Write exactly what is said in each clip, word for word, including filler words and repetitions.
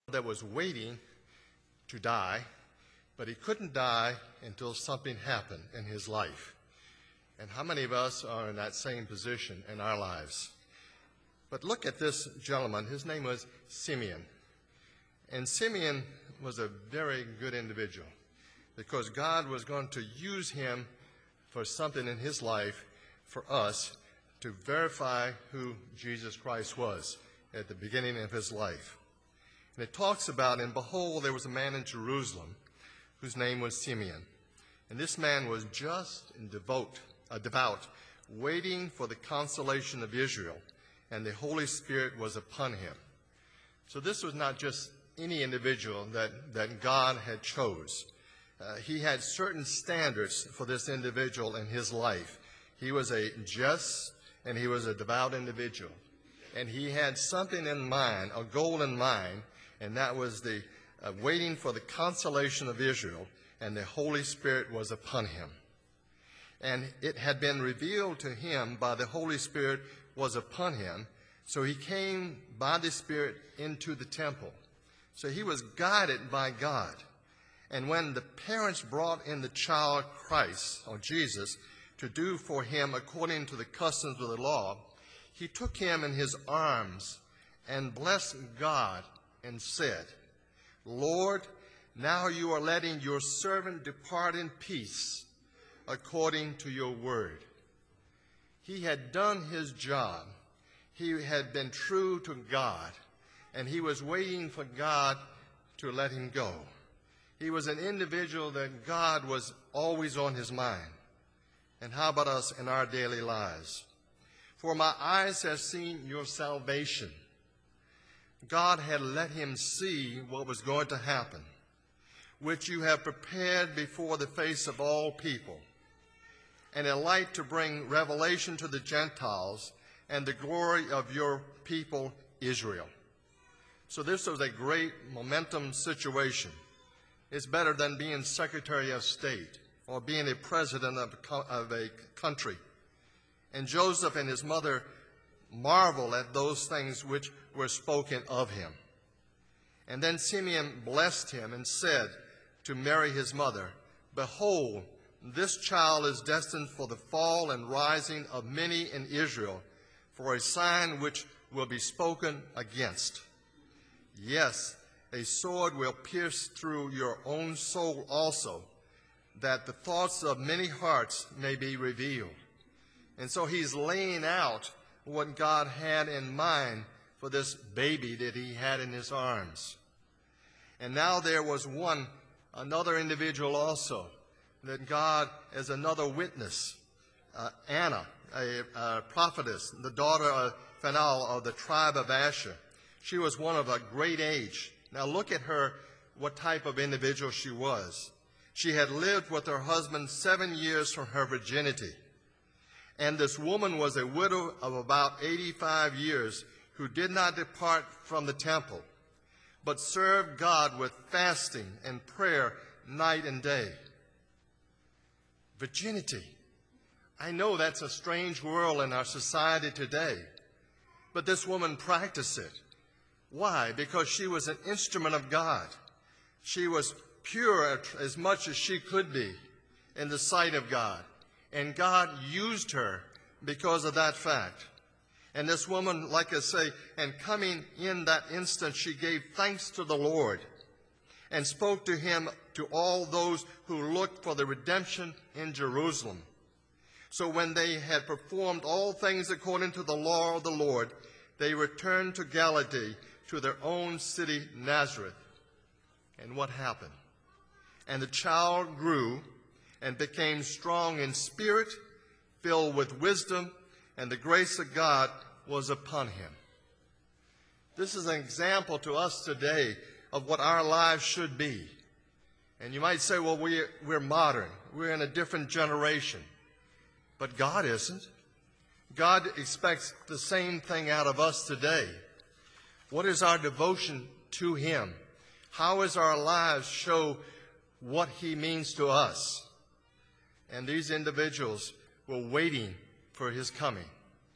that was waiting to die, but he couldn't die until something happened in his life. And how many of us are in that same position in our lives? But look at this gentleman. His name was Simeon. And Simeon was a very good individual because God was going to use him for something in his life for us to verify who Jesus Christ was at the beginning of his life. And it talks about, and behold, there was a man in Jerusalem whose name was Simeon. And this man was just and devout, uh, devout, waiting for the consolation of Israel, and the Holy Spirit was upon him. So this was not just any individual that, that God had chose. Uh, he had certain standards for this individual in his life. He was a just and he was a devout individual. And he had something in mind, a goal in mind, and that was the uh, waiting for the consolation of Israel, and the Holy Spirit was upon him. And it had been revealed to him by the Holy Spirit was upon him, so he came by the Spirit into the temple. So he was guided by God. And when the parents brought in the child Christ, or Jesus, to do for him according to the customs of the law, he took him in his arms and blessed God and said, Lord, now you are letting your servant depart in peace according to your word. He had done his job. He had been true to God, and he was waiting for God to let him go. He was an individual that God was always on his mind. And how about us in our daily lives? For my eyes have seen your salvation. God had let him see what was going to happen, which you have prepared before the face of all people, and a light to bring revelation to the Gentiles and the glory of your people Israel. So this was a great momentum situation. It's better than being Secretary of State or being a president of a country. And Joseph and his mother marveled at those things which were spoken of him. And then Simeon blessed him and said to Mary his mother, Behold, this child is destined for the fall and rising of many in Israel, for a sign which will be spoken against. Yes, a sword will pierce through your own soul also, that the thoughts of many hearts may be revealed. And so he's laying out what God had in mind for this baby that he had in his arms. And now there was one, another individual also, that God, as another witness, uh, Anna, a, a prophetess, the daughter of Phanuel of the tribe of Asher. She was one of a great age. Now look at her, what type of individual she was. She had lived with her husband seven years from her virginity. And this woman was a widow of about eighty-five years who did not depart from the temple, but served God with fasting and prayer night and day. Virginity. I know that's a strange world in our society today, but this woman practiced it. Why? Because she was an instrument of God. She was pure as much as she could be in the sight of God. And God used her because of that fact. And this woman, like I say, and coming in that instant, she gave thanks to the Lord and spoke to him to all those who looked for the redemption in Jerusalem. So when they had performed all things according to the law of the Lord, they returned to Galilee, to their own city, Nazareth. And what happened? And the child grew and became strong in spirit, filled with wisdom, and the grace of God was upon him. This is an example to us today of what our lives should be. And you might say, well, we, we're modern. We're in a different generation. But God isn't. God expects the same thing out of us today. What is our devotion to him? How is our lives show what he means to us? And these individuals were waiting for his coming.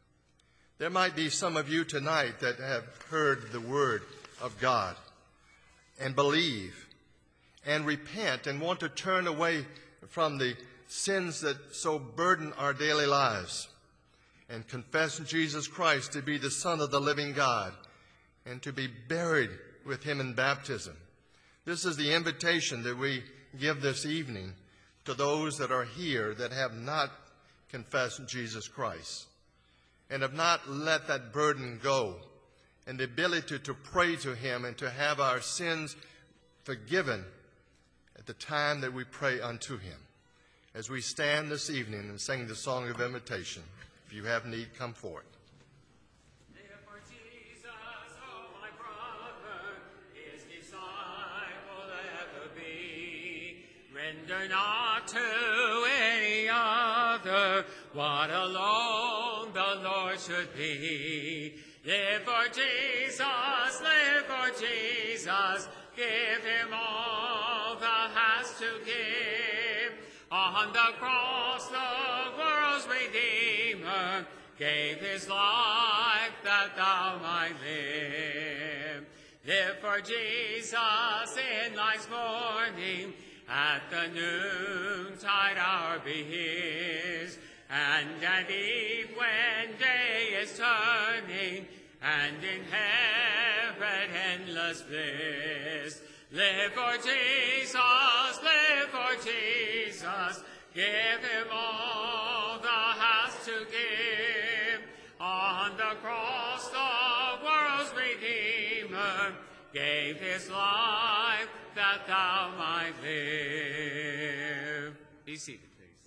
There might be some of you tonight that have heard the word of God. and believe and repent and want to turn away from the sins that so burden our daily lives and confess Jesus Christ to be the Son of the living God and to be buried with him in baptism. This is the invitation that we give this evening to those that are here that have not confessed Jesus Christ and have not let that burden go, and the ability to pray to him and to have our sins forgiven at the time that we pray unto him. As we stand this evening and sing the song of invitation, if you have need, come forward. Therefore Jesus, oh my brother, his disciple ever be. Render not to any other what alone the Lord should be. Live for Jesus, live for Jesus, give him all thou hast to give. On the cross the world's Redeemer gave his life that thou might live. Live for Jesus in life's morning, at the noontide hour be his, and at eve when day is turning, and in heaven endless bliss. Live for Jesus, live for Jesus, give him all thou hast to give. On the cross the world's Redeemer gave his life that thou might live. Be seated, please.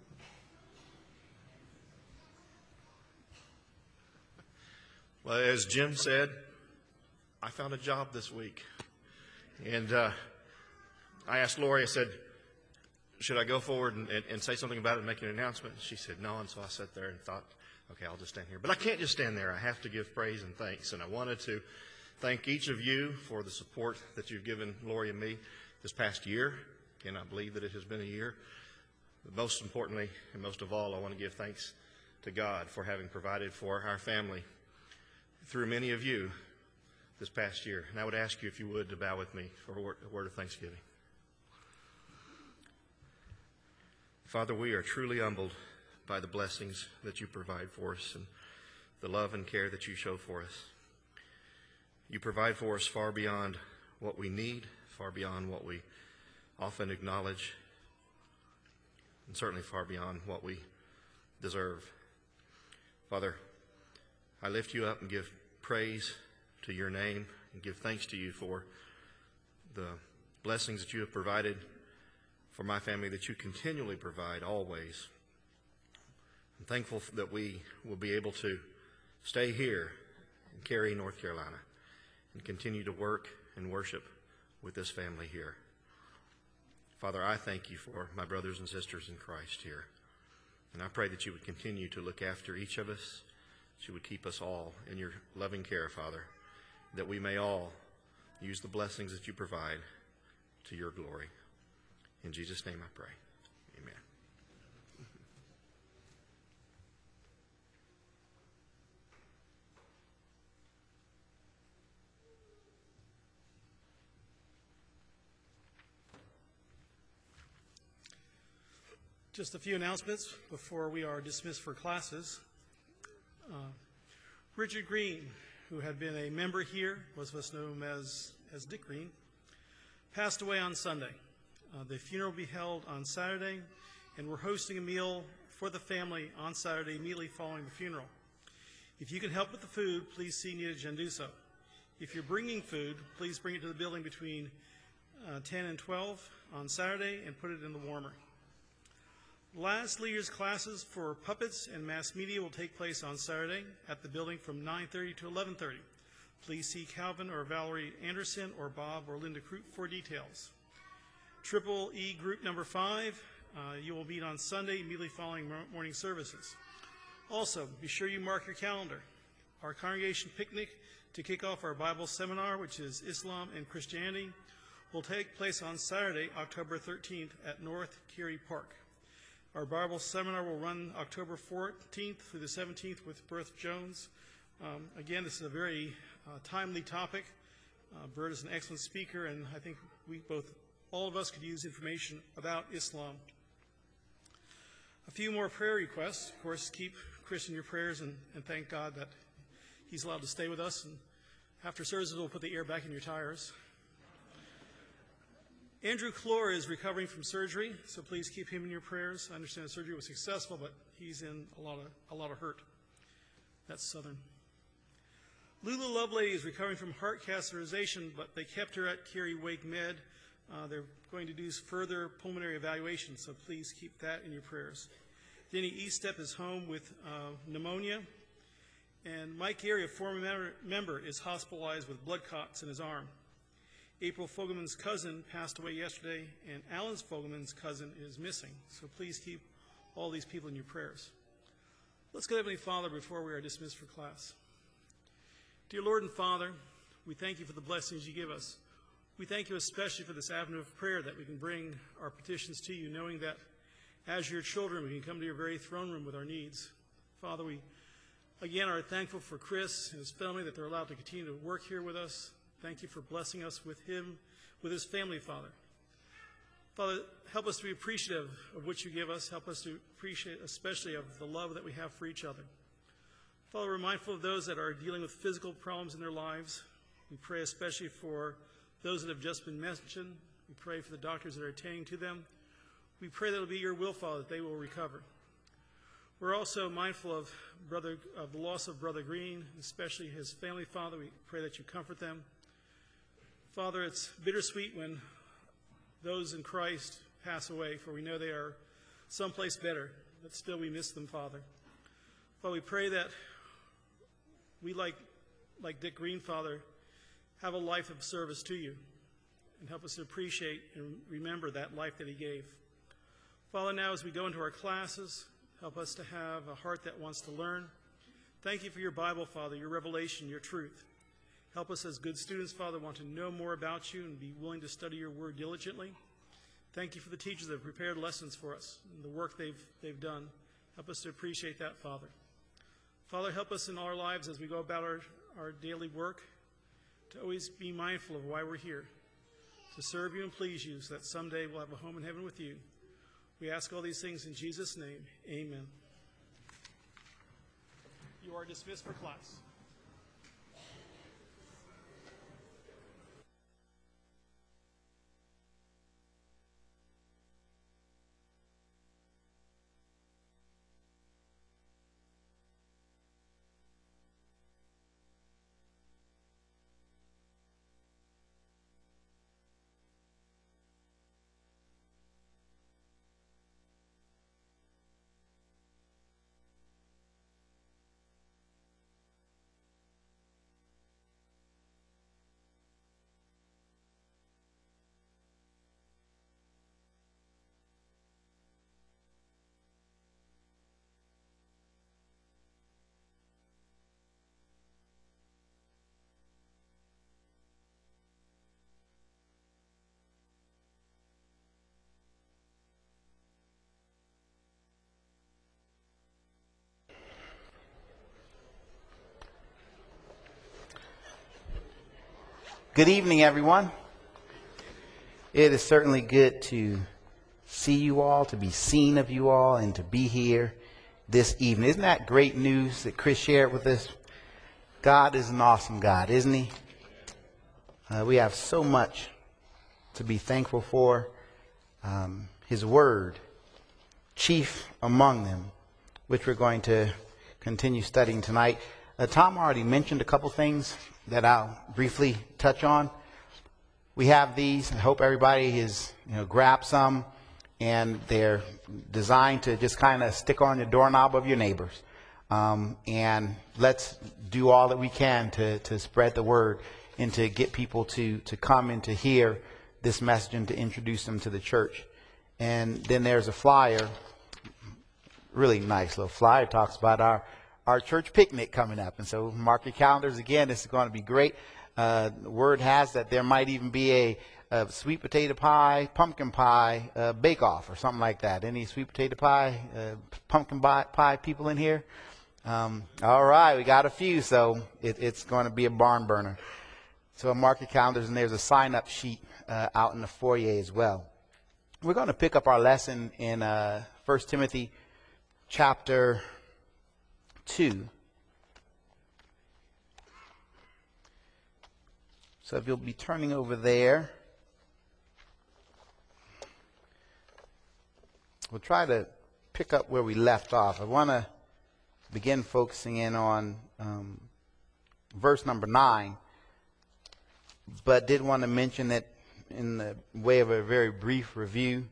Well, as Jim said, I found a job this week. And uh, I asked Lori, I said, should I go forward and, and, and say something about it and make an announcement? She said no, and so I sat there and thought, okay, I'll just stand here. But I can't just stand there. I have to give praise and thanks. And I wanted to thank each of you for the support that you've given Lori and me this past year. Cannot believe that it has been a year. But most importantly, and most of all, I want to give thanks to God for having provided for our family through many of you this past year. And I would ask you, if you would, to bow with me for a word, a word of thanksgiving. Father, we are truly humbled by the blessings that you provide for us and the love and care that you show for us. You provide for us far beyond what we need, far beyond what we often acknowledge, and certainly far beyond what we deserve. Father, I lift you up and give praise to your name and give thanks to you for the blessings that you have provided for my family, that you continually provide always. I'm thankful that we will be able to stay here in Cary, North Carolina, and continue to work and worship with this family here. Father, I thank you for my brothers and sisters in Christ here. And I pray that you would continue to look after each of us, that you would keep us all in your loving care, Father, that we may all use the blessings that you provide to your glory. In Jesus' name I pray. Amen. Just a few announcements before we are dismissed for classes. Uh, Richard Green, who had been a member here, most of us know him as, as Dick Green, passed away on Sunday. Uh, the funeral will be held on Saturday, and we're hosting a meal for the family on Saturday immediately following the funeral. If you can help with the food, please see Nita Genduso. If you're bringing food, please bring it to the building between uh, ten and twelve on Saturday and put it in the warmer. Last leaders classes for puppets and mass media will take place on Saturday at the building from nine thirty to eleven thirty. Please see Calvin or Valerie Anderson or Bob or Linda Kroop for details. Triple E group number five, uh, you will meet on Sunday immediately following morning services. Also, be sure you mark your calendar. Our congregation picnic to kick off our Bible seminar, which is Islam and Christianity, will take place on Saturday, October thirteenth at North Cary Park. Our Bible seminar will run October fourteenth through the seventeenth with Berth Jones. Um, again, this is a very uh, timely topic Uh, Bert is an excellent speaker, and I think we both, all of us could use information about Islam. A few more prayer requests. Of course, keep Chris in your prayers and, and thank God that he's allowed to stay with us. And after service, we'll put the air back in your tires. Andrew Clore is recovering from surgery, so please keep him in your prayers. I understand the surgery was successful, but he's in a lot of a lot of hurt. That's Southern. Lulu Lovelady is recovering from heart catheterization, but they kept her at Kerry Wake Med. Uh, they're going to do further pulmonary evaluation, so please keep that in your prayers. Denny Eastep is home with uh, pneumonia. And Mike Gary, a former member, member, is hospitalized with blood clots in his arm. April Fogelman's cousin passed away yesterday, and Alan Fogelman's cousin is missing. So please keep all these people in your prayers. Let's go to Heavenly Father before we are dismissed for class. Dear Lord and Father, we thank you for the blessings you give us. We thank you especially for this avenue of prayer that we can bring our petitions to you, knowing that as your children, we can come to your very throne room with our needs. Father, we again are thankful for Chris and his family that they're allowed to continue to work here with us. Thank you for blessing us with him, with his family, Father. Father, help us to be appreciative of what you give us. Help us to appreciate especially of the love that we have for each other. Father, we're mindful of those that are dealing with physical problems in their lives. We pray especially for those that have just been mentioned. We pray for the doctors that are attending to them. We pray that it will be your will, Father, that they will recover. We're also mindful of brother of the loss of Brother Green, especially his family, Father. We pray that you comfort them. Father, it's bittersweet when those in Christ pass away, for we know they are someplace better, but still we miss them, Father. Father, we pray that we, like, like Dick Green, Father, have a life of service to you and help us to appreciate and remember that life that he gave. Father, now as we go into our classes, help us to have a heart that wants to learn. Thank you for your Bible, Father, your revelation, your truth. Help us as good students, Father, want to know more about you and be willing to study your word diligently. Thank you for the teachers that have prepared lessons for us and the work they've, they've done. Help us to appreciate that, Father. Father, help us in our lives as we go about our, our daily work to always be mindful of why we're here, to serve you and please you so that someday we'll have a home in heaven with you. We ask all these things in Jesus' name. Amen. You are dismissed for class. Good evening, everyone. It is certainly good to see you all, to be seen of you all, and to be here this evening. Isn't that great news that Chris shared with us? God is an awesome God, isn't he? Uh, we have so much to be thankful for. Um, his word, chief among them, which we're going to continue studying tonight. Uh, Tom already mentioned a couple things that I'll briefly touch on. We have these. I hope everybody has, you know, grabbed some, and they're designed to just kind of stick on the doorknob of your neighbors. Um, and let's do all that we can to, to spread the word and to get people to, to come and to hear this message and to introduce them to the church. And then there's a flyer, really nice little flyer, talks about our our church picnic coming up. And so mark your calendars. Again, this is going to be great. Uh, word has that there might even be a, a sweet potato pie, pumpkin pie, uh, bake-off or something like that. Any sweet potato pie, uh, pumpkin pie people in here? Um, all right, we got a few, so it, it's going to be a barn burner. So mark your calendars, and there's a sign-up sheet uh, out in the foyer as well. We're going to pick up our lesson in uh, First Timothy chapter two. So if you'll be turning over there, we'll try to pick up where we left off. I want to begin focusing in on um, verse number nine, but did want to mention that in the way of a very brief review.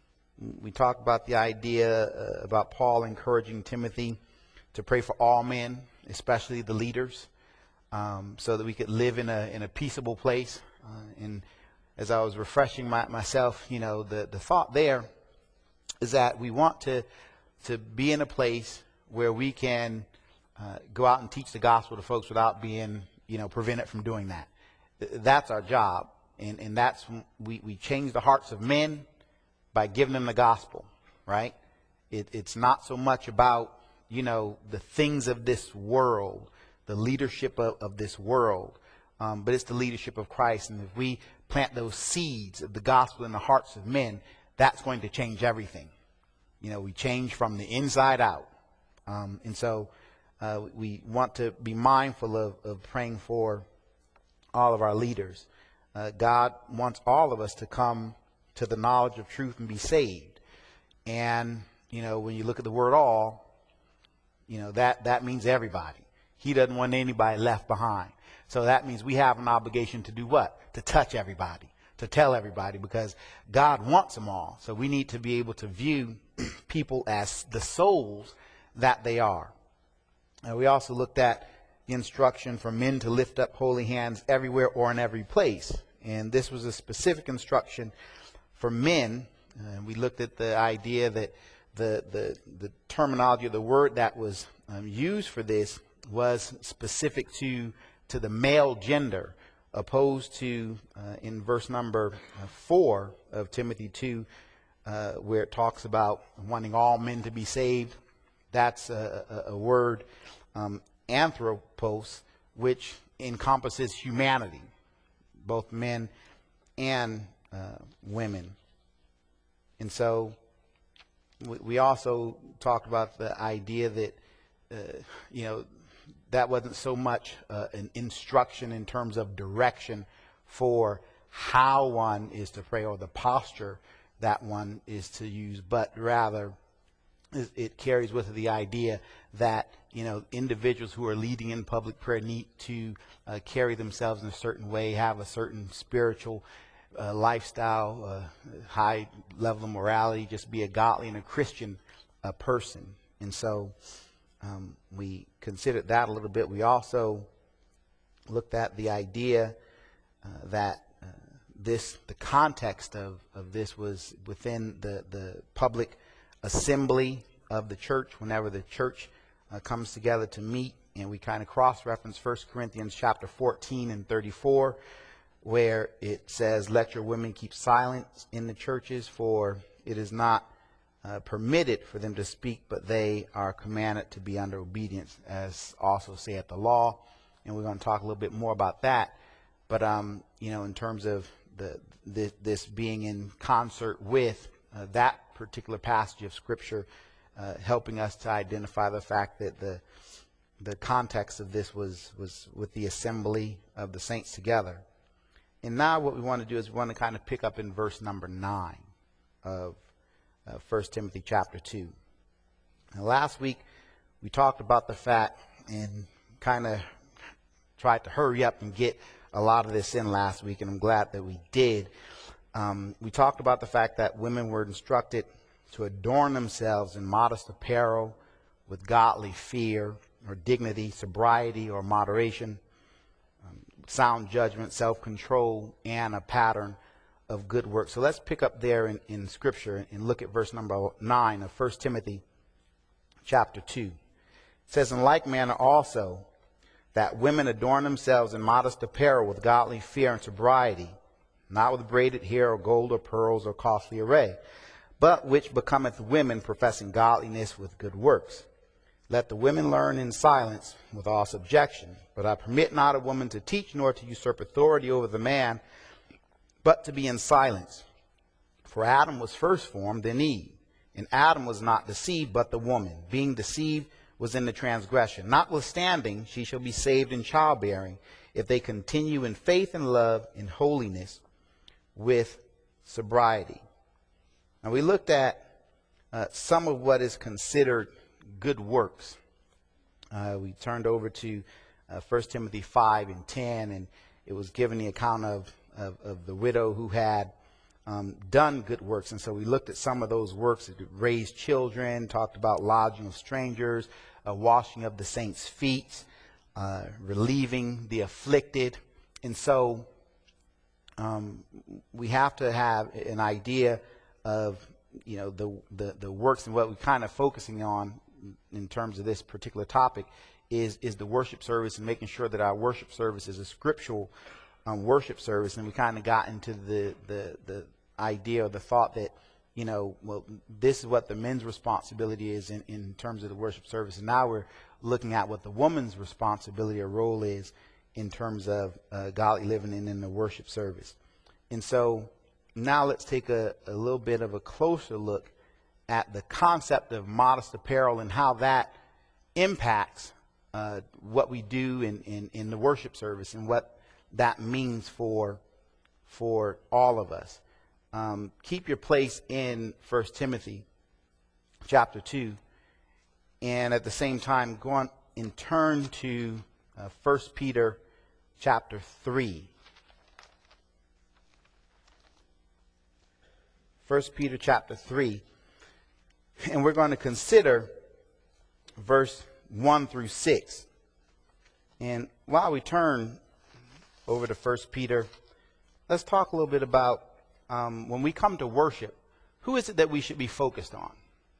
We talked about the idea uh, about Paul encouraging Timothy to pray for all men, especially the leaders, um, so that we could live in a in a peaceable place. Uh, and as I was refreshing my, myself, you know, the, the thought there is that we want to to be in a place where we can uh, go out and teach the gospel to folks without being, you know, prevented from doing that. That's our job, and and that's we we change the hearts of men by giving them the gospel, right? It, it's not so much about, you know, the things of this world, the leadership of, of this world, um, but it's the leadership of Christ. And if we plant those seeds of the gospel in the hearts of men, that's going to change everything. You know, we change from the inside out. Um, and so uh, we want to be mindful of, of praying for all of our leaders. Uh, God wants all of us to come to the knowledge of truth and be saved. And, you know, when you look at the word all, you know, that, that means everybody. He doesn't want anybody left behind. So that means we have an obligation to do what? To touch everybody, to tell everybody, because God wants them all. So we need to be able to view people as the souls that they are. Uh, we also looked at the instruction for men to lift up holy hands everywhere or in every place. And this was a specific instruction for men. And uh, we looked at the idea that the, the, the terminology of the word that was um, used for this was specific to, to the male gender, opposed to uh, in verse number uh, four of Timothy two, uh, where it talks about wanting all men to be saved. That's a, a, a word, um, anthropos, which encompasses humanity, both men and uh, women. And so we, we also talked about the idea that, uh, you know, that wasn't so much uh, an instruction in terms of direction for how one is to pray or the posture that one is to use, but rather it carries with it the idea that, you know, individuals who are leading in public prayer need to uh, carry themselves in a certain way, have a certain spiritual uh, lifestyle, uh, high level of morality, just be a godly and a Christian uh, person. And so um, we considered that a little bit. We also looked at the idea uh, that uh, this, the context of, of this was within the, the public assembly of the church, whenever the church uh, comes together to meet. And we kind of cross-reference First Corinthians chapter fourteen and thirty-four, where it says, let your women keep silent in the churches, for it is not uh, permitted for them to speak, but they are commanded to be under obedience, as also saith the law. And we're going to talk a little bit more about that. But, um, you know, in terms of the, the this being in concert with uh, that particular passage of Scripture, uh, helping us to identify the fact that the the context of this was, was with the assembly of the saints together. And now what we want to do is we want to kind of pick up in verse number nine of uh, First Timothy chapter two. Now, last week we talked about the fact, and kind of tried to hurry up and get a lot of this in last week, and I'm glad that we did. Um, we talked about the fact that women were instructed to adorn themselves in modest apparel with godly fear or dignity, sobriety or moderation, um, sound judgment, self-control, and a pattern of good work. So let's pick up there in, in Scripture and look at verse number nine of First Timothy chapter two. It says, in like manner also, that women adorn themselves in modest apparel with godly fear and sobriety, not with braided hair or gold or pearls or costly array, but which becometh women professing godliness with good works. Let the women learn in silence with all subjection. But I permit not a woman to teach, nor to usurp authority over the man, but to be in silence. For Adam was first formed, then Eve. And Adam was not deceived, but the woman, being deceived, was in the transgression. Notwithstanding, she shall be saved in childbearing, if they continue in faith and love, in holiness, with sobriety. Now, we looked at uh, some of what is considered good works. Uh, we turned over to uh, First Timothy five and ten, and it was given the account of, of, of the widow who had um, done good works. And so we looked at some of those works. It raised children, talked about lodging of strangers, uh, washing of the saints' feet, uh, relieving the afflicted. And so um, we have to have an idea of, you know, the, the, the works, and what we're kind of focusing on in terms of this particular topic is, is the worship service, and making sure that our worship service is a scriptural um, worship service. And we kind of got into the, the, the idea or the thought that, you know, well, this is what the men's responsibility is in, in terms of the worship service. And now we're looking at what the woman's responsibility or role is in terms of uh, godly living and in the worship service. And so now let's take a, a little bit of a closer look at the concept of modest apparel and how that impacts uh, what we do in, in, in the worship service, and what that means for, for all of us. Um, keep your place in First Timothy chapter two, and at the same time go on and turn to uh, First Peter chapter three. First Peter chapter three. And we're going to consider verse one through six. And while we turn over to First Peter, let's talk a little bit about um, when we come to worship, who is it that we should be focused on?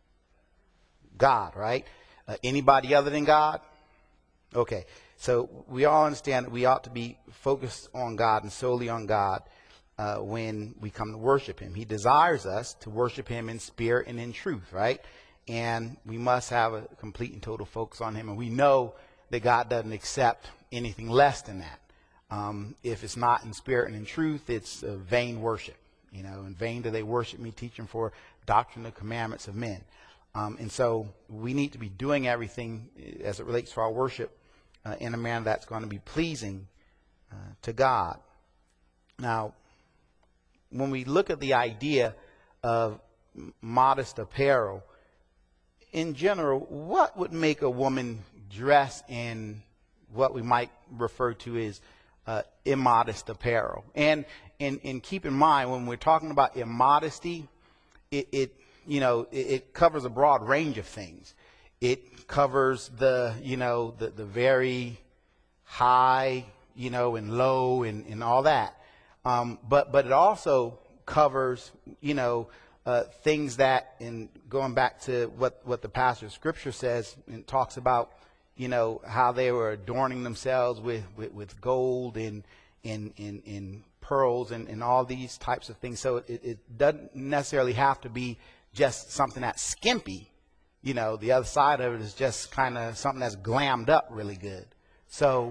God, right? Uh, anybody other than God? Okay, so we all understand that we ought to be focused on God and solely on God Uh, when we come to worship him. He desires us to worship him in spirit and in truth, right? And we must have a complete and total focus on him. And we know that God doesn't accept anything less than that. Um, if it's not in spirit and in truth, it's a vain worship. You know, in vain do they worship me, teaching for doctrine of commandments of men. Um, and so we need to be doing everything as it relates to our worship uh, in a manner that's going to be pleasing uh, to God. Now, when we look at the idea of modest apparel, in general, what would make a woman dress in what we might refer to as uh, immodest apparel? And, and and keep in mind, when we're talking about immodesty, it, it you know it, it covers a broad range of things. It covers the you know the the very high, you know, and low, and, and all that. Um, but but it also covers, you know, uh, things that, in going back to what, what the passage of Scripture says, and talks about, you know, how they were adorning themselves with, with, with gold and, and, and, and pearls and, and all these types of things. So it, it doesn't necessarily have to be just something that's skimpy. You know, the other side of it is just kind of something that's glammed up really good. So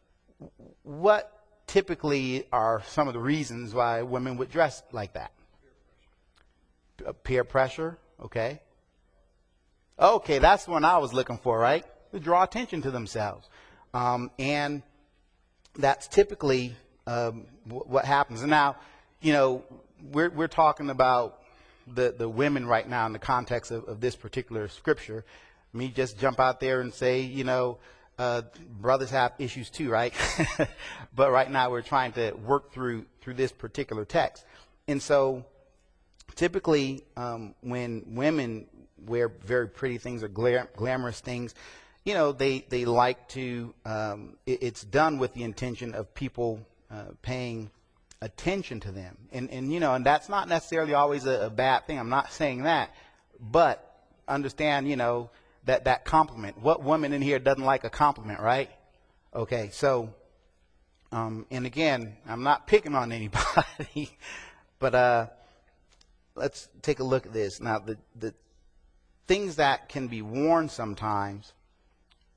what typically are some of the reasons why women would dress like that? Peer pressure, okay. Okay, that's the one I was looking for, right? To draw attention to themselves. Um, and that's typically um, w- what happens. And now, you know, we're, we're talking about the, the women right now in the context of, of this particular scripture. Me just jump out there and say, you know, Uh, brothers have issues too, right? But right now we're trying to work through through this particular text. And so typically um, when women wear very pretty things or glam- glamorous things, you know, they, they like to, um, it, it's done with the intention of people uh, paying attention to them. And, and, you know, and that's not necessarily always a, a bad thing. I'm not saying that. But understand, you know, that that compliment. What woman in here doesn't like a compliment, right? Okay, so um and again, I'm not picking on anybody, but uh let's take a look at this. Now, the the things that can be worn sometimes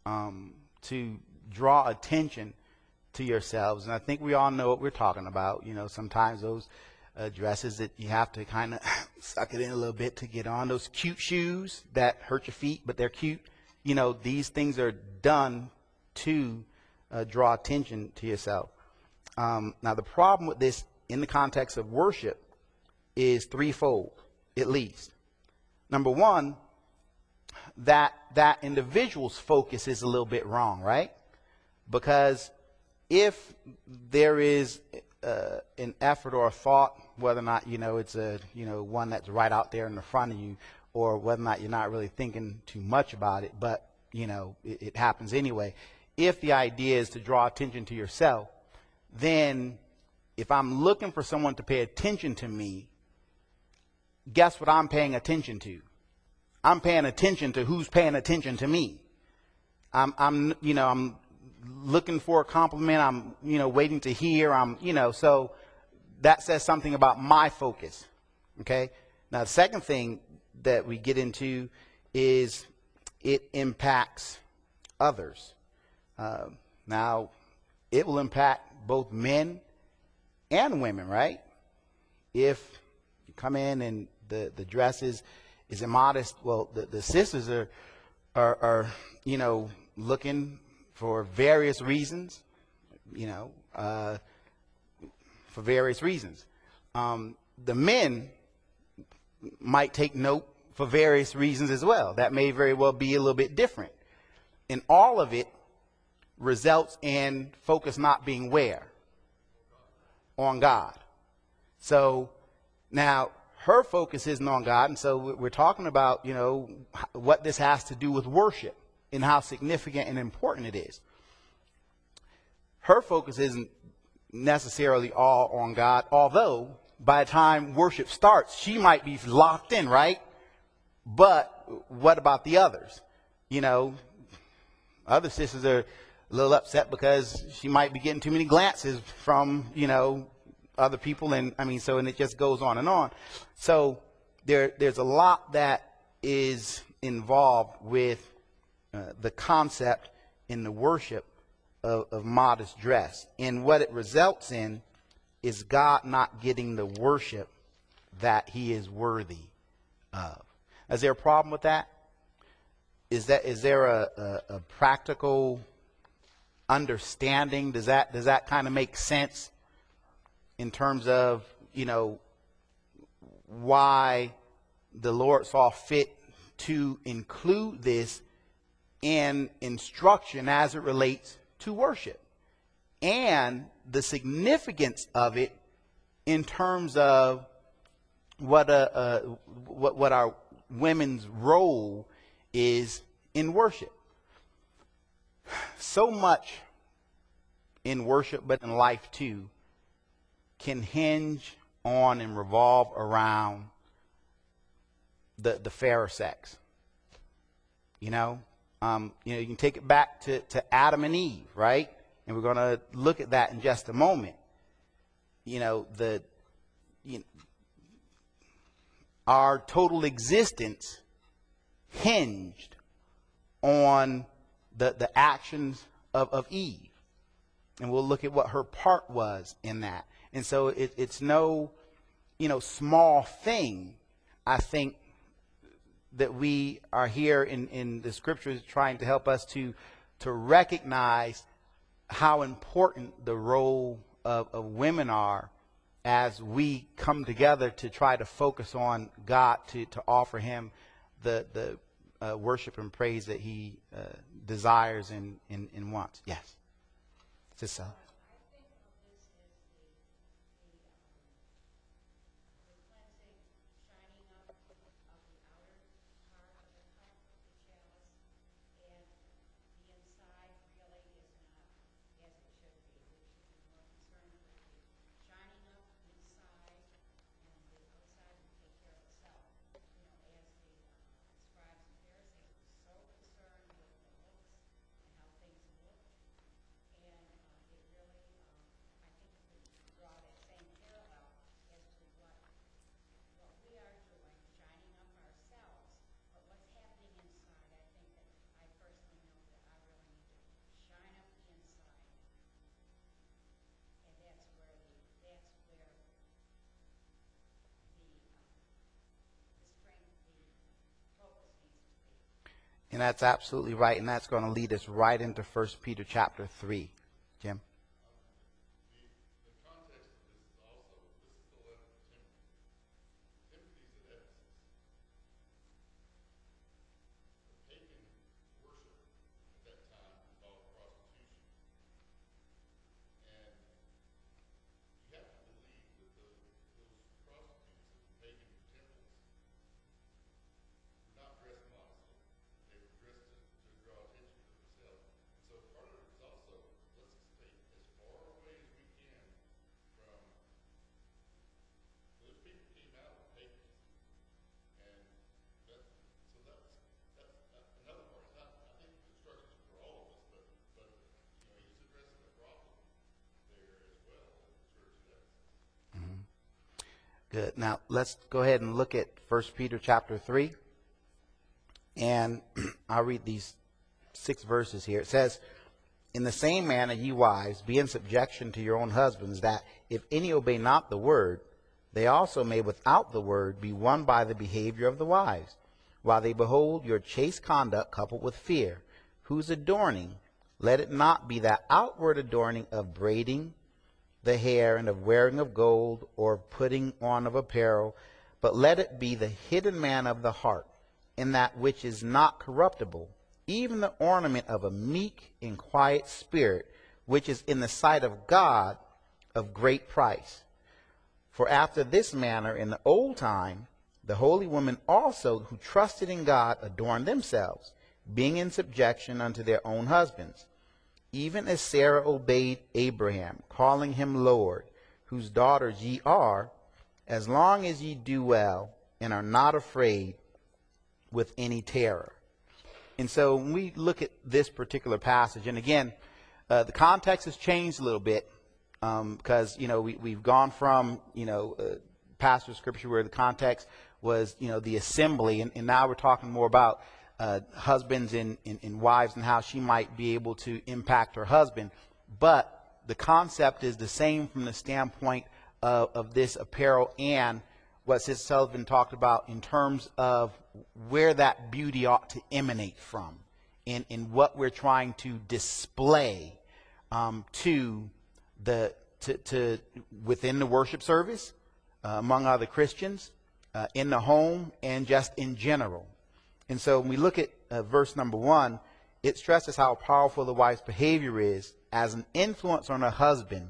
um, to draw attention to yourselves. And I think we all know what we're talking about. You know, sometimes those uh, dresses that you have to kind of suck it in a little bit to get on, those cute shoes that hurt your feet, but they're cute. You know, these things are done to uh, draw attention to yourself. Um, now, the problem with this in the context of worship is threefold, at least. Number one, that that individual's focus is a little bit wrong, right? Because if there is uh, an effort or a thought, whether or not, you know, it's a, you know, one that's right out there in the front of you, or whether or not you're not really thinking too much about it, but, you know, it, it happens anyway. If the idea is to draw attention to yourself, then if I'm looking for someone to pay attention to me, guess what I'm paying attention to? I'm paying attention to who's paying attention to me. I'm, I'm, you know, I'm looking for a compliment. I'm, you know, waiting to hear. I'm, you know, so that says something about my focus. Okay. Now, the second thing that we get into is it impacts others. Uh, now, it will impact both men and women, right? If you come in and the, the dress is, is immodest, well, the, the sisters are, are, are, you know, looking for various reasons, you know, uh, for various reasons. Um, the men might take note for various reasons as well. That may very well be a little bit different. And all of it results in focus not being where? On God. So now her focus isn't on God. And so we're talking about, you know, what this has to do with worship and how significant and important it is. Her focus isn't necessarily all on God, although by the time worship starts, she might be locked in, right? But what about the others? You know, other sisters are a little upset because she might be getting too many glances from, you know, other people. And I mean, so, and it just goes on and on. So there, there's a lot that is involved with uh, the concept in the worship of, of modest dress. And what it results in is God not getting the worship that he is worthy of. Is there a problem with that? Is that, is there a, a, a practical understanding? Does that, does that kind of make sense in terms of, you know, why the Lord saw fit to include this in instruction as it relates to worship, and the significance of it in terms of what a, uh, what what our women's role is in worship? So much in worship, but in life too, can hinge on and revolve around the the fairer sex. You know, um, you know, you can take it back to, to Adam and Eve, right? And we're going to look at that in just a moment. You know, the you know, our total existence hinged on the the actions of, of Eve. And we'll look at what her part was in that. And so it, it's no, you know, small thing, I think, that we are here in, in the scriptures trying to help us to, to recognize how important the role of, of women are as we come together to try to focus on God, to, to offer him the, the uh, worship and praise that he uh, desires and, and, and wants. Yes. Is this so? And that's absolutely right. And that's going to lead us right into First Peter chapter three. Jim? Good. Now, let's go ahead and look at First Peter chapter three. And I'll read these six verses here. It says, "In the same manner, ye wives, be in subjection to your own husbands, that if any obey not the word, they also may without the word be won by the behavior of the wives, while they behold your chaste conduct coupled with fear, whose adorning, let it not be that outward adorning of braiding the hair and of wearing of gold or putting on of apparel, but let it be the hidden man of the heart, in that which is not corruptible, even the ornament of a meek and quiet spirit, which is in the sight of God of great price. For after this manner in the old time, the holy women also who trusted in God adorned themselves, being in subjection unto their own husbands, even as Sarah obeyed Abraham, calling him Lord, whose daughters ye are, as long as ye do well and are not afraid with any terror." And so when we look at this particular passage, and again, uh, the context has changed a little bit, because, um, you know, we, we've gone from, you know, uh, passage of scripture where the context was, you know, the assembly, and, and now we're talking more about Uh, husbands and, and, and wives and how she might be able to impact her husband. But the concept is the same from the standpoint of, of this apparel and what Sister Sullivan talked about in terms of where that beauty ought to emanate from and, and what we're trying to display um, to the to, to within the worship service, uh, among other Christians, uh, in the home, and just in general. And so when we look at uh, verse number one, it stresses how powerful the wife's behavior is as an influence on her husband.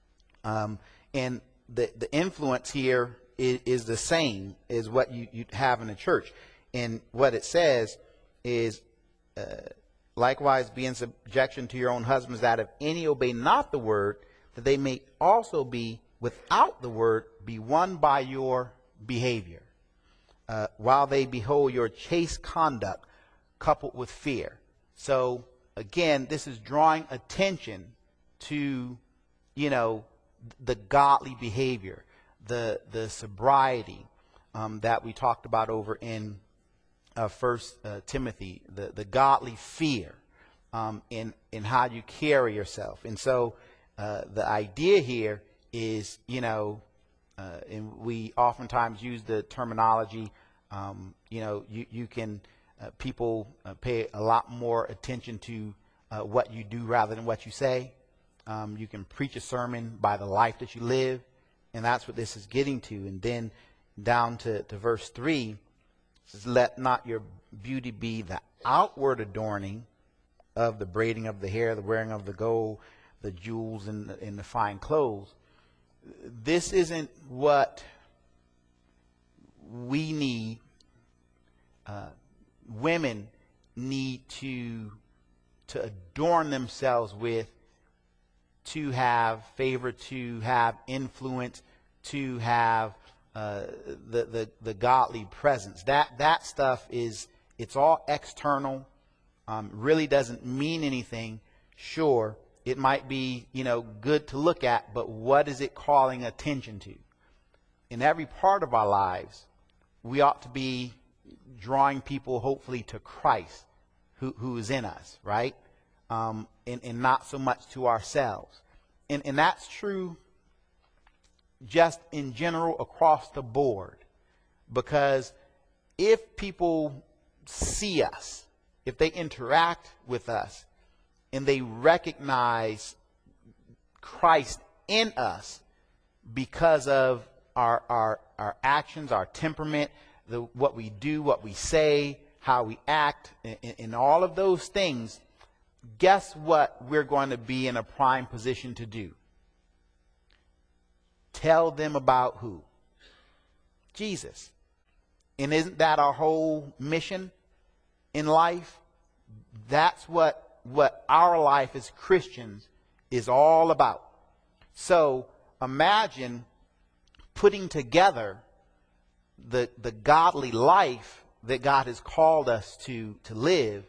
Um, and the, the influence here is, is the same as what you, you have in the church. And what it says is, uh, likewise be in subjection to your own husbands, that if any obey not the word, that they may also be without the word be won by your behavior. Uh, while they behold your chaste conduct coupled with fear. So again, this is drawing attention to, you know, the godly behavior, the the sobriety um, that we talked about over in uh, First uh, Timothy, the the godly fear um, in in how you carry yourself. And so uh, the idea here is, you know. Uh, and we oftentimes use the terminology, um, you know, you, you can, uh, people uh, pay a lot more attention to uh, what you do rather than what you say. Um, you can preach a sermon by the life that you live, and that's what this is getting to. And then down to, to verse three, it says, "Let not your beauty be the outward adorning of the braiding of the hair, the wearing of the gold, the jewels, and the, and the fine clothes." This isn't what we need. Uh, women need to to adorn themselves with, to have favor, to have influence, to have uh, the, the the godly presence. That that stuff is, it's all external. Um, really doesn't mean anything. Sure, it might be, you know, good to look at, but what is it calling attention to? In every part of our lives, we ought to be drawing people, hopefully, to Christ, who, who is in us, right? Um, and, and not so much to ourselves. And, and that's true just in general across the board. Because if people see us, if they interact with us and they recognize Christ in us because of our our, our actions, our temperament, the, what we do, what we say, how we act, and, and all of those things, guess what we're going to be in a prime position to do? Tell them about who? Jesus. And isn't that our whole mission in life? That's what, what our life as Christians is all about. So imagine putting together the, the godly life that God has called us to, to live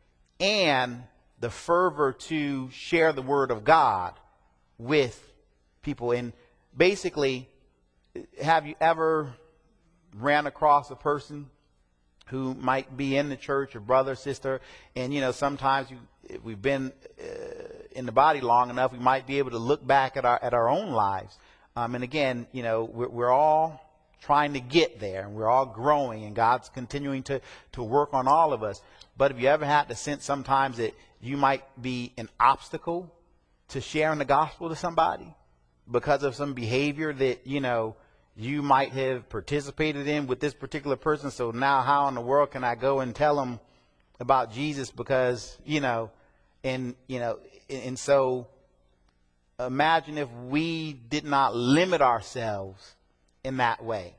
and the fervor to share the word of God with people. And basically, have you ever ran across a person who might be in the church, a brother, sister, and, you know, sometimes you, if we've been uh, in the body long enough, we might be able to look back at our at our own lives. Um, and again, you know, we're, we're all trying to get there, and we're all growing, and God's continuing to, to work on all of us. But have you ever had to sense sometimes that you might be an obstacle to sharing the gospel to somebody because of some behavior that, you know, you might have participated in with this particular person? So now how in the world can I go and tell them about Jesus because, you know, and, you know, and, and so imagine if we did not limit ourselves in that way,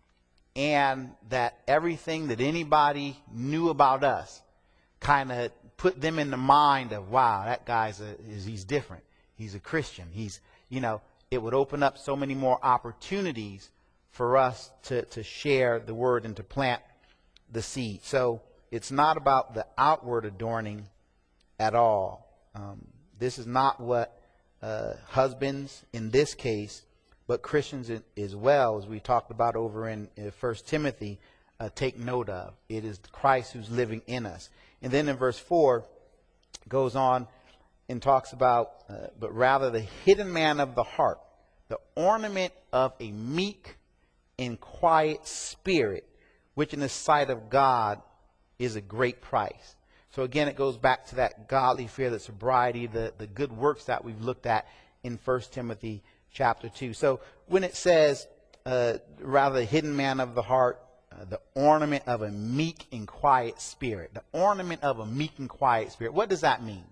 and that everything that anybody knew about us kind of put them in the mind of, wow, that guy's a, is, he's different. He's a Christian. He's, you know, it would open up so many more opportunities for us to, to share the word and to plant the seed. So it's not about the outward adorning at all. Um, this is not what uh, husbands in this case, but Christians in, as well, as we talked about over in uh, First Timothy, uh, take note of. It is Christ who's living in us. And then in verse four, goes on and talks about, uh, but rather the hidden man of the heart, the ornament of a meek and quiet spirit, which in the sight of God is a great price. So again, it goes back to that godly fear, the sobriety, the, the good works that we've looked at in First Timothy chapter two. So when it says, uh, rather the hidden man of the heart, uh, the ornament of a meek and quiet spirit, the ornament of a meek and quiet spirit, what does that mean?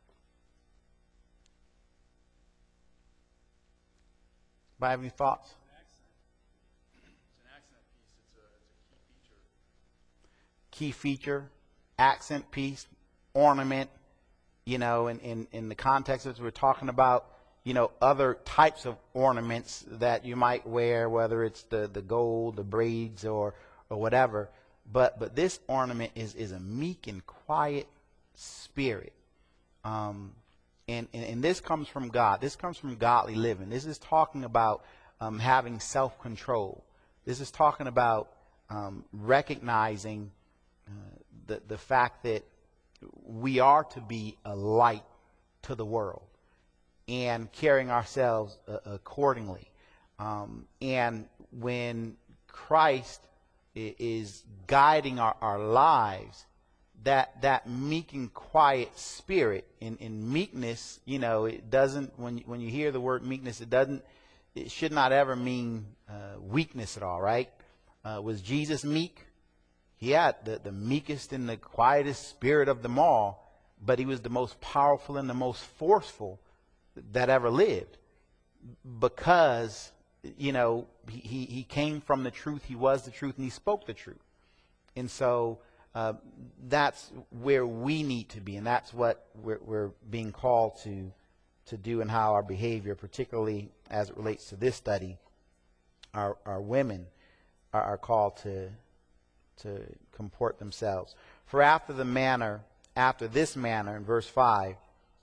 Anybody have any thoughts? Key feature, accent piece, ornament, you know, in, in, in the context that we're talking about, you know, other types of ornaments that you might wear, whether it's the, the gold, the braids, or or whatever. But but this ornament is, is a meek and quiet spirit. Um, and, and, and this comes from God. This comes from godly living. This is talking about um, having self-control. This is talking about um, recognizing uh, the, the fact that we are to be a light to the world and carrying ourselves uh, accordingly. Um, and when Christ i- is guiding our, our lives, that that meek and quiet spirit, in, in meekness, you know, it doesn't, when, when you hear the word meekness, it doesn't, it should not ever mean uh, weakness at all, right? Uh, was Jesus meek? He had the, the meekest and the quietest spirit of them all, but he was the most powerful and the most forceful that ever lived, because, you know, he, he, he came from the truth, he was the truth, and he spoke the truth. And so uh, that's where we need to be, and that's what we're, we're being called to to do, and how our behavior, particularly as it relates to this study, our, our women are, are called to to comport themselves. For after the manner, after this manner, in verse five,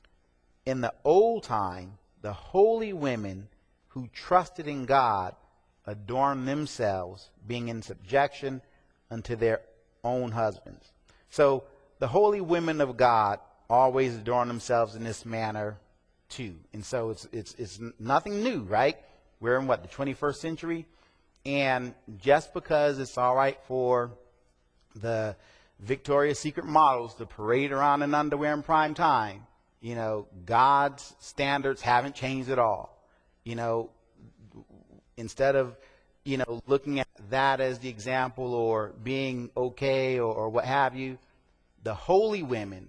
in the old time, the holy women who trusted in God adorned themselves, being in subjection unto their own husbands. So the holy women of God always adorn themselves in this manner too. And so it's it's it's nothing new, right? We're in what, the twenty-first century? And just because it's all right for the Victoria's Secret models to parade around in underwear in prime time, you know, God's standards haven't changed at all. You know, instead of, you know, looking at that as the example or being okay or, or what have you, the holy women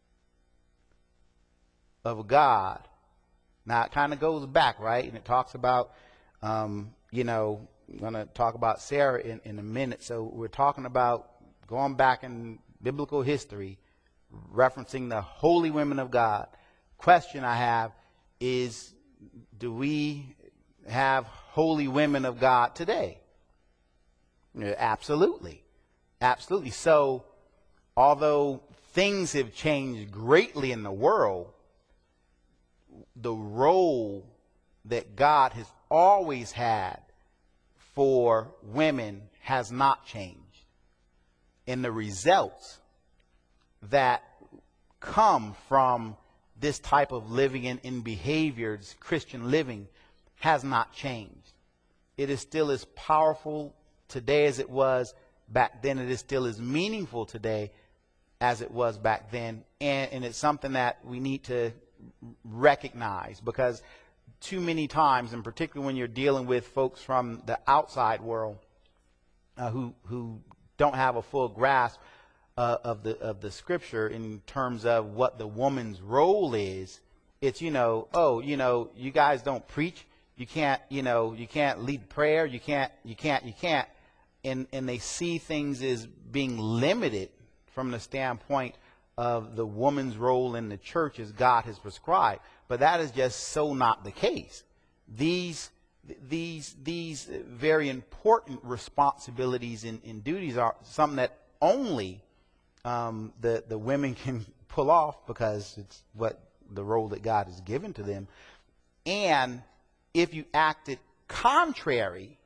of God. Now it kind of goes back, right? And it talks about, um, you know, I'm going to talk about Sarah in, in a minute. So we're talking about going back in biblical history, referencing the holy women of God. Question I have is, do we have holy women of God today? Yeah, absolutely. Absolutely. So although things have changed greatly in the world, the role that God has always had for women has not changed. And the results that come from this type of living in, in behaviors, Christian living, has not changed. It is still as powerful today as it was back then. It is still as meaningful today as it was back then. And, and it's something that we need to recognize, because too many times, and particularly when you're dealing with folks from the outside world uh, who who don't have a full grasp uh, of the of the scripture in terms of what the woman's role is, it's, you know, oh, you know, you guys don't preach, you can't, you know, you can't lead prayer, you can't, you can't, you can't, and and they see things as being limited from the standpoint of the woman's role in the church as God has prescribed. But that is just so not the case. These these these very important responsibilities and, and duties are something that only um, the the women can pull off, because it's what the role that God has given to them. And if you acted contrary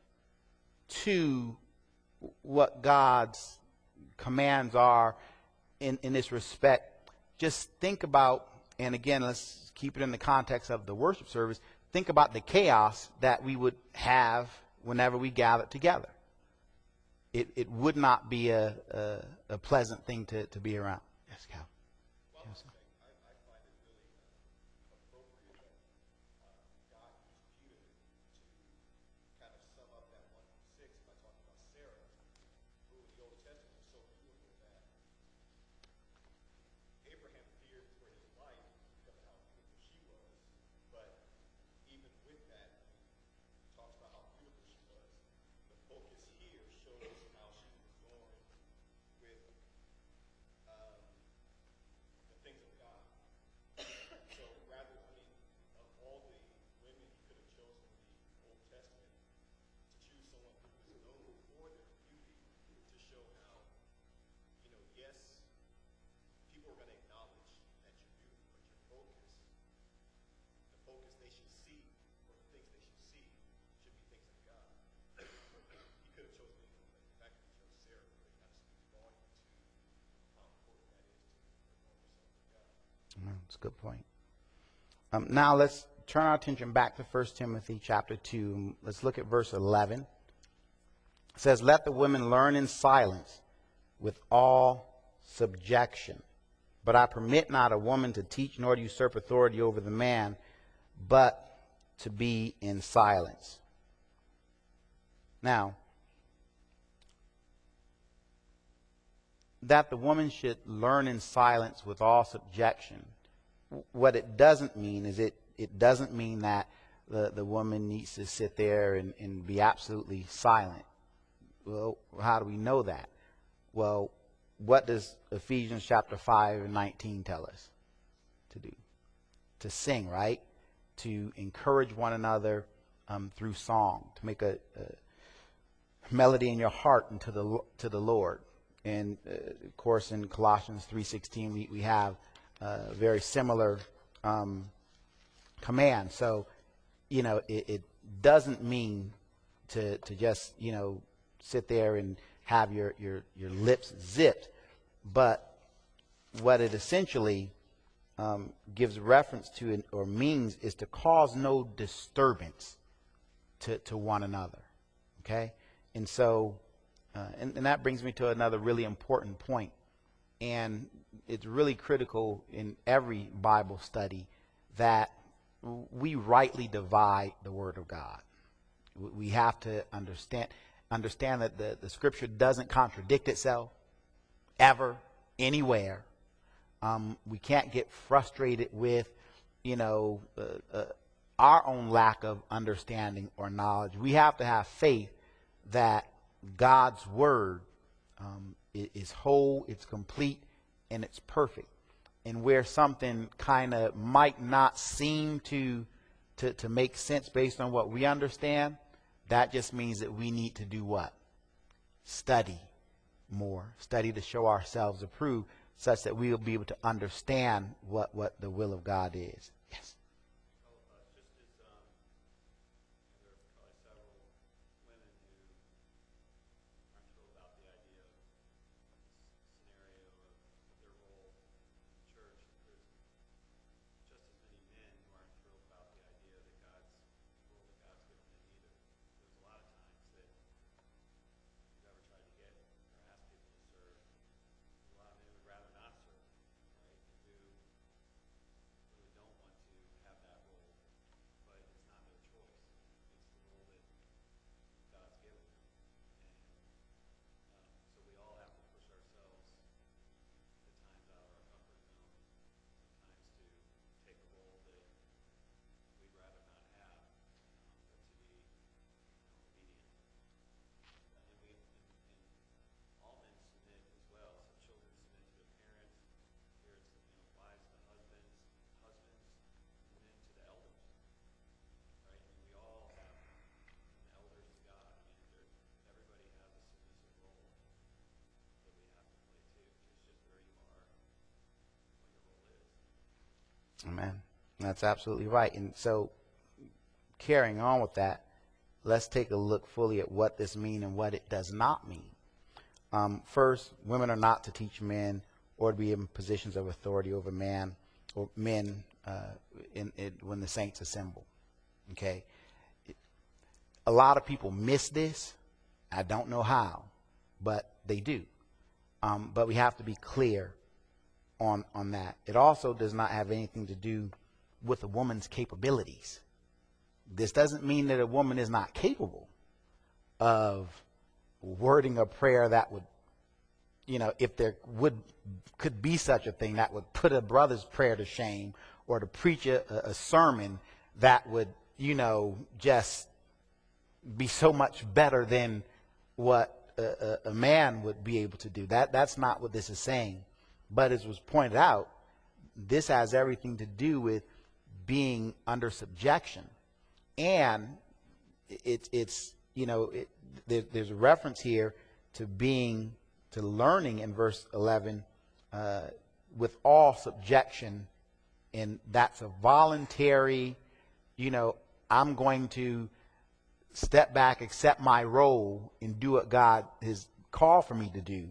to what God's commands are in, in this respect, just think about, and again, let's keep it in the context of the worship service, think about the chaos that we would have whenever we gathered together. It, it would not be a, a, a pleasant thing to, to be around. Yes, Cal. Well, I, I find it really uh, appropriate that uh, God used Peter to kind of sum up that one through six by talking about Sarah, who in the Old Testament is so beautiful that Abraham feared for his life because of how beautiful she was. But even with that, he talks about how beautiful she was. The focus here shows how she was born with um, the things of God. So rather, I mean, of all the women he could have chosen in the Old Testament, to choose someone who was known for their beauty to show how, you know, yes, people are going to acknowledge that you're beautiful, but your focus, the focus they should see, or the things they should see, should be things of God. He could have chosen anyone, but the fact that he chose Sarah really kind of speaks volume to how important that is to perform yourself for God. Well, that's a good point. Um, now let's turn our attention back to First Timothy chapter two. Let's look at verse eleven. It says, "Let the women learn in silence with all subjection. But I permit not a woman to teach nor to usurp authority over the man, but to be in silence." Now, that the woman should learn in silence with all subjection, what it doesn't mean is it, it doesn't mean that the, the woman needs to sit there and, and be absolutely silent. Well, how do we know that? Well, what does Ephesians chapter five and nineteen tell us to do? To sing, right? To encourage one another um, through song, to make a, a melody in your heart into the to the Lord. And uh, of course, in Colossians three sixteen, we we have a very similar um, command. So, you know, it, it doesn't mean to to just, you know, sit there and have your your your lips zipped, but what it essentially um, gives reference to or means is to cause no disturbance to to one another. Okay, and so uh, and, and that brings me to another really important point. and it's really critical in every Bible study that we rightly divide the Word of God. We have to understand understand that the, the Scripture doesn't contradict itself ever, anywhere. Um, we can't get frustrated with, you know, uh, uh, our own lack of understanding or knowledge. We have to have faith that God's Word um, is, is whole, it's complete, and it's perfect. And where something kind of might not seem to, to to make sense based on what we understand, that just means that we need to do what? Study more. Study to show ourselves approved, such that we will be able to understand what, what the will of God is. Yes. Amen. That's absolutely right. And so, carrying on with that, let's take a look fully at what this means and what it does not mean. Um, first, women are not to teach men or to be in positions of authority over man or men uh, in, in, when the saints assemble. Okay? A lot of people miss this. I don't know how, but they do. Um, but we have to be clear on on that. It also does not have anything to do with a woman's capabilities. This doesn't mean that a woman is not capable of wording a prayer that would, you know, if there would could be such a thing, that would put a brother's prayer to shame, or to preach a, a sermon that would, you know, just be so much better than what a, a, a man would be able to do. That that's not what this is saying. But as was pointed out, this has everything to do with being under subjection. And it, it's, you know, it, there, there's a reference here to being, to learning in verse eleven, uh, with all subjection. And that's a voluntary, you know, I'm going to step back, accept my role, and do what God has called for me to do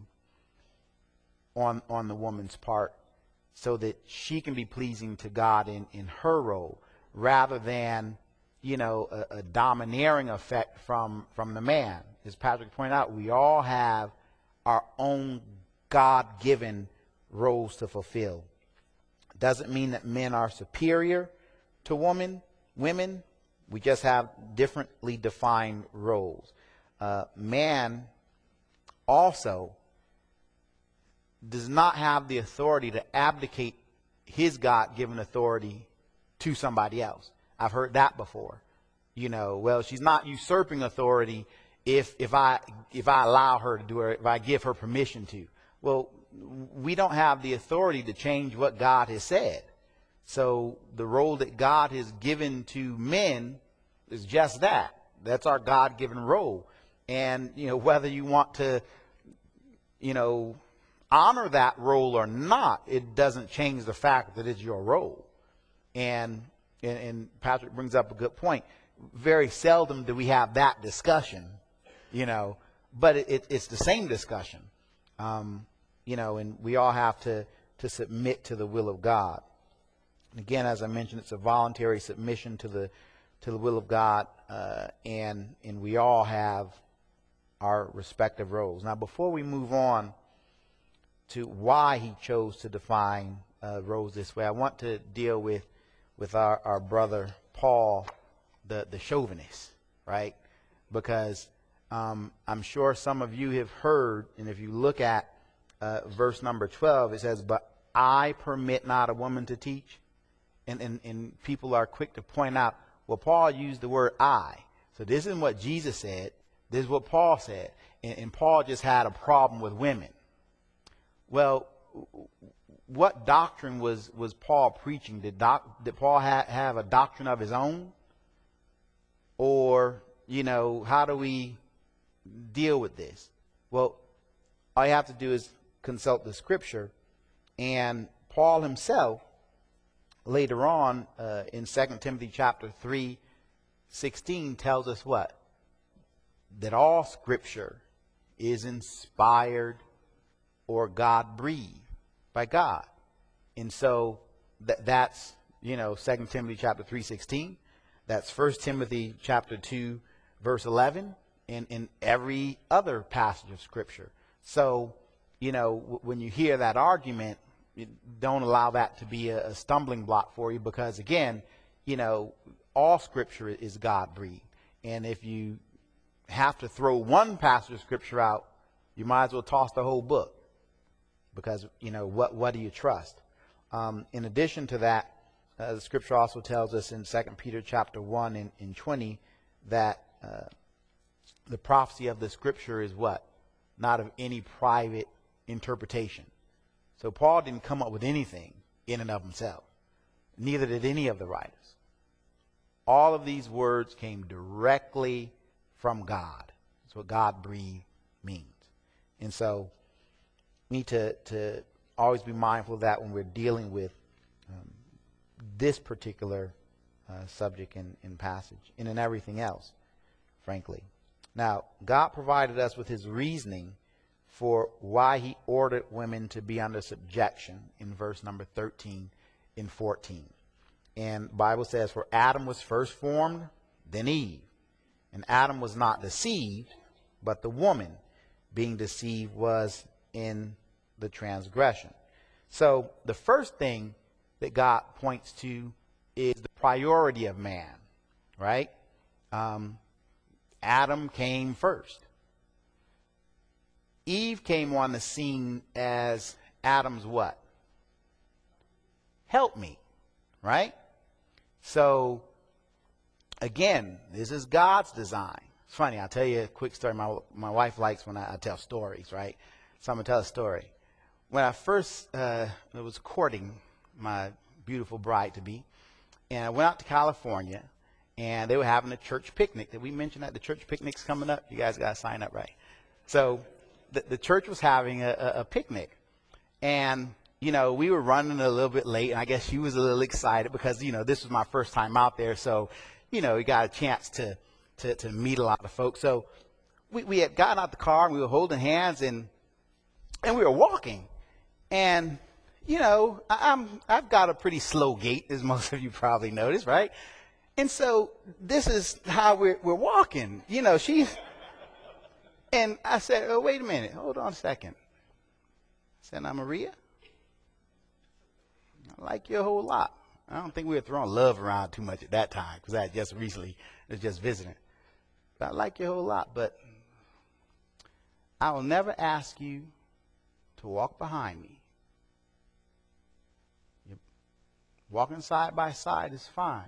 on on the woman's part, so that she can be pleasing to God in, in her role, rather than, you know, a, a domineering effect from, from the man. As Patrick pointed out, we all have our own God-given roles to fulfill. Doesn't mean that men are superior to women, women. We just have differently defined roles. Uh, man also does not have the authority to abdicate his God-given authority to somebody else. I've heard that before. You know, well, she's not usurping authority if if I if I allow her to do it, if I give her permission to. Well, we don't have the authority to change what God has said. So the role that God has given to men is just that. That's our God-given role. And, you know, whether you want to, you know, honor that role or not, it doesn't change the fact that it's your role. And, and, and Patrick brings up a good point. Very seldom do we have that discussion, you know, but it, it, it's the same discussion, um, you know, and we all have to, to submit to the will of God. And again, as I mentioned, it's a voluntary submission to the to the will of God, uh, and and we all have our respective roles. Now, before we move on to why he chose to define uh, roles this way. I want to deal with with our, our brother Paul, the, the chauvinist, right? Because um, I'm sure some of you have heard, and if you look at uh, verse number twelve, it says, "But I permit not a woman to teach." And, and, and people are quick to point out, well, Paul used the word I. So this isn't what Jesus said. This is what Paul said. And, and Paul just had a problem with women. Well, what doctrine was, was Paul preaching? Did, doc, did Paul ha- have a doctrine of his own? Or, you know, how do we deal with this? Well, all you have to do is consult the scripture. And Paul himself, later on uh, in Second Timothy chapter three, sixteen, tells us what? That all scripture is inspired or God-breathed by God. And so th- that's, you know, Second Timothy chapter three, sixteen. That's First Timothy chapter two, verse eleven, and in every other passage of scripture. So, you know, w- when you hear that argument, don't allow that to be a, a stumbling block for you, because again, you know, all scripture is God-breathed. And if you have to throw one passage of scripture out, you might as well toss the whole book, because, you know, what, what do you trust? Um, in addition to that, uh, the scripture also tells us in Second Peter chapter one and, and twenty that uh, the prophecy of the scripture is what? Not of any private interpretation. So Paul didn't come up with anything in and of himself. Neither did any of the writers. All of these words came directly from God. That's what God-breathed means. And so we need to, to always be mindful of that when we're dealing with um, this particular uh, subject and, and passage, and in everything else, frankly. Now, God provided us with his reasoning for why he ordered women to be under subjection in verse number thirteen and fourteen. And the Bible says, "For Adam was first formed, then Eve. And Adam was not deceived, but the woman, being deceived, was in the transgression." So the first thing that God points to is the priority of man, right? Um, Adam came first. Eve came on the scene as Adam's what? Helpmeet, right? So, again, this is God's design. It's funny, I'll tell you a quick story. My, my wife likes when I, I tell stories, right? So I'm going to tell a story. When I first uh, was courting my beautiful bride-to-be, and I went out to California, and they were having a church picnic. Did we mention that? The church picnic's coming up? You guys got to sign up, right? So the, the church was having a, a, a picnic. And, you know, we were running a little bit late, and I guess she was a little excited because, you know, this was my first time out there. So, you know, we got a chance to, to, to meet a lot of folks. So we, we had gotten out the car, and we were holding hands, and and we were walking. And, you know, I, I'm, I've got a pretty slow gait, as most of you probably noticed, right? And so this is how we're, we're walking. You know, she, and I said, oh, wait a minute. Hold on a second. I said, "Now, Maria, I like you a whole lot." I don't think we were throwing love around too much at that time, because I had just recently was just visiting. But I like you a whole lot, but I will never ask you to walk behind me. You're walking side by side is fine,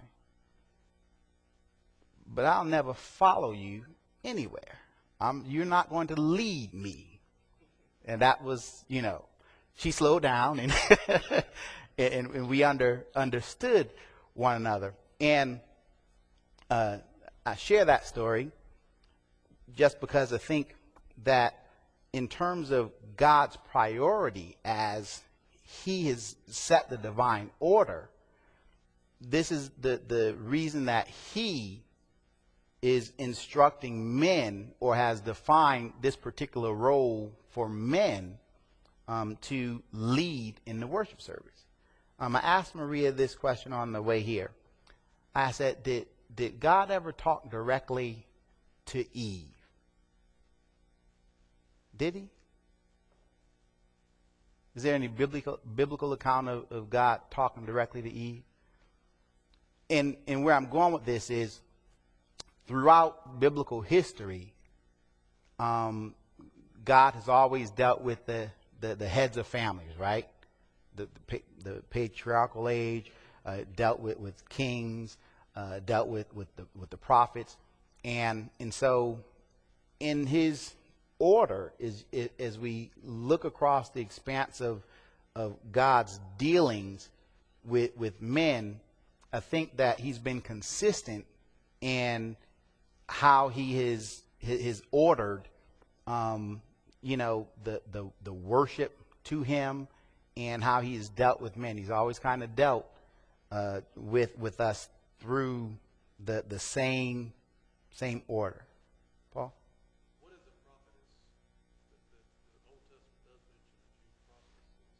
but I'll never follow you anywhere. I'm, you're not going to lead me. And that was, you know, she slowed down, and and, and we under understood one another. And uh, I share that story just because I think that in terms of God's priority as he has set the divine order, this is the, the reason that he is instructing men, or has defined this particular role for men um, to lead in the worship service. Um, I asked Maria this question on the way here. I said, did, did God ever talk directly to Eve? Did he? Is there any biblical biblical account of, of God talking directly to Eve? And and where I'm going with this is, throughout biblical history, um, God has always dealt with the, the, the heads of families, right? The, the, pa- the patriarchal age, uh, dealt with, with kings, uh, dealt with, with, the, with the prophets. And, and so in his order, is, is, as we look across the expanse of, of God's dealings with, with men, I think that he's been consistent in how he has, has ordered um, you know, the, the, the worship to him, and how he's dealt with men. He's always kind of dealt uh, with with us through the the same same order. Paul? What is a prophetess? The, the, the Old Testament does mention a few prophetesses.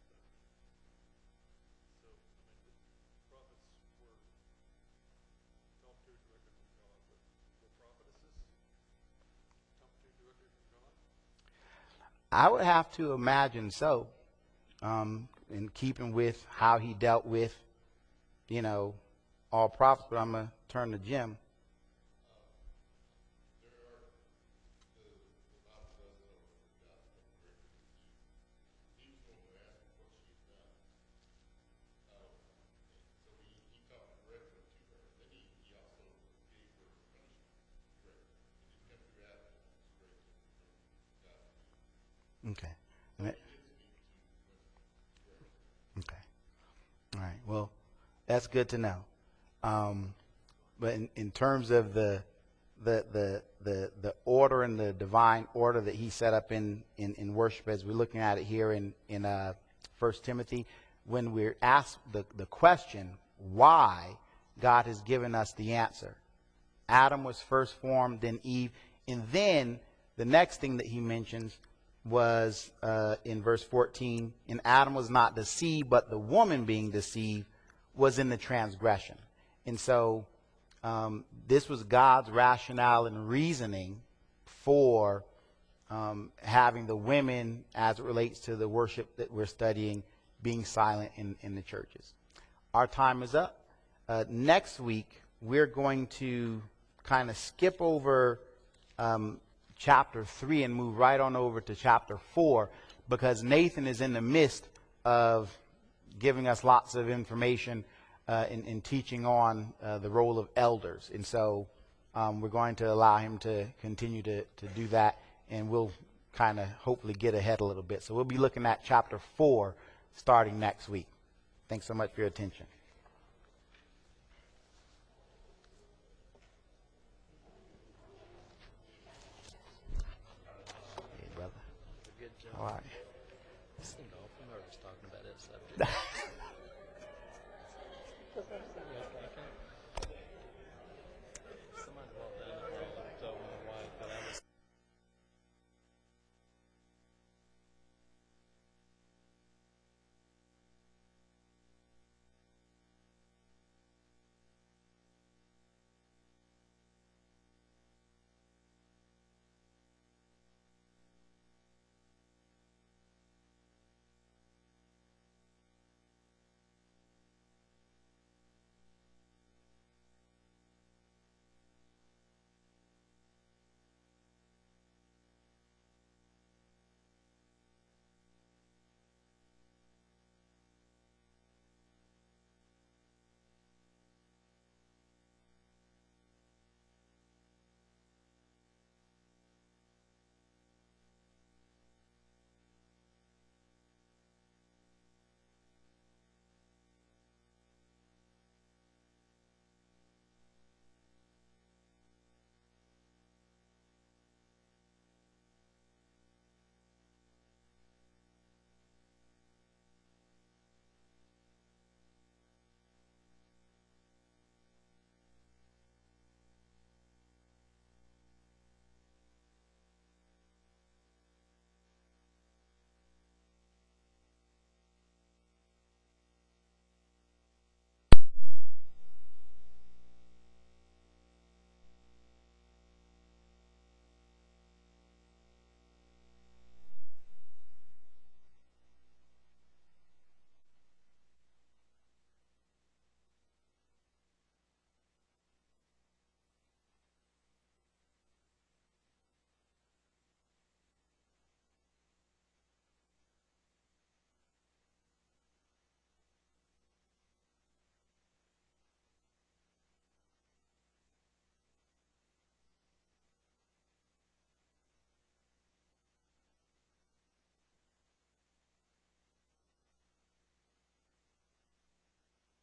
So, I mean, the prophets were talked to directly from God, but were prophetesses talked to directly from God? I would have to imagine so, um, in keeping with how he dealt with, you know, all prophets. But I'm going to turn to Jim. Okay. And that- Okay. All right. Well, that's good to know. Um, but in, in terms of the, the the the the order and the divine order that he set up in, in, in worship, as we're looking at it here in in uh, First Timothy, when we're asked the, the question why, God has given us the answer. Adam was first formed, then Eve, and then the next thing that he mentions was uh, in verse fourteen, and Adam was not deceived, but the woman being deceived was in the transgression. And so um, this was God's rationale and reasoning for um, having the women, as it relates to the worship that we're studying, being silent in, in the churches. Our time is up. Uh, next week, we're going to kind of skip over um, chapter three and move right on over to chapter four, because Nathan is in the midst of giving us lots of information uh, in, in teaching on uh, the role of elders. And so um, we're going to allow him to continue to, to do that, and we'll kind of hopefully get ahead a little bit. So we'll be looking at chapter four starting next week. Thanks so much for your attention. Hey, brother. Good job. All right. I seemed awful nervous talking about that subject.